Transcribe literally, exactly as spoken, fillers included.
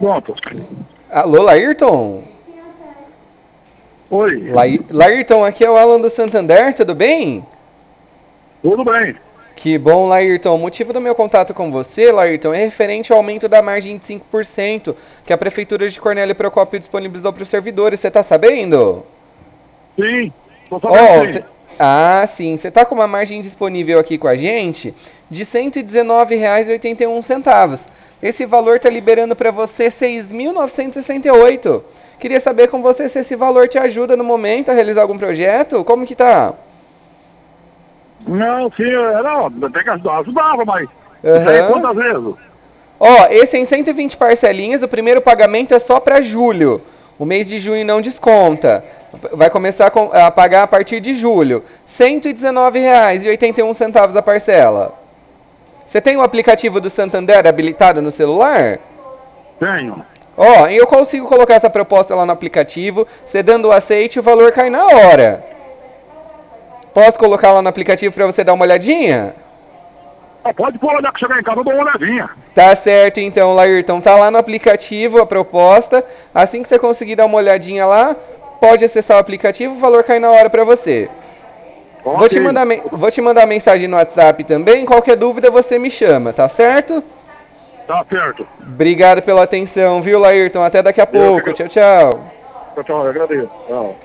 Pronto. Alô, Laírton? Oi. Lai- Laírton, aqui é o Alan do Santander, tudo bem? Tudo bem? Que bom, Laírton. O motivo do meu contato com você, Laírton, é referente ao aumento da margem de cinco por cento que a Prefeitura de Cornélio Procópio disponibilizou para os servidores. Você está sabendo? Sim. Tô sabendo Ó, sim. cê- ah, sim. Você está com uma margem disponível aqui com a gente de cento e dezenove reais e oitenta e um centavos. Esse valor está liberando para você seis mil novecentos e sessenta e oito. Queria saber com você se esse valor te ajuda no momento a realizar algum projeto. Como que tá? Não, sim, é, não, tem que ajudar. Ajudava, mas. Isso aí Aham. quantas vezes? Ó, esse é em cento e vinte parcelinhas, o primeiro pagamento é só para julho. O mês de junho não desconta. Vai começar a pagar a partir de julho. cento e dezenove reais e oitenta e um centavos a parcela. Você tem o aplicativo do Santander habilitado no celular? Tenho. Ó, eu consigo colocar essa proposta lá no aplicativo. Você dando o aceite, o valor cai na hora. Posso colocar lá no aplicativo para você dar uma olhadinha? Ah, pode pôr olhar que chegar em casa, eu dou uma olhadinha. Tá certo então, Laírton. Tá lá no aplicativo a proposta. Assim que você conseguir dar uma olhadinha lá, pode acessar o aplicativo, o valor cai na hora pra você. Vou te Ok. mandar, vou te mandar mensagem no WhatsApp também. Qualquer dúvida você me chama, tá certo? Tá certo. Obrigado pela atenção, viu, Laírton? Até daqui a Eu que pouco. Tchau, tchau. Tchau, tchau, eu agradeço. Tchau.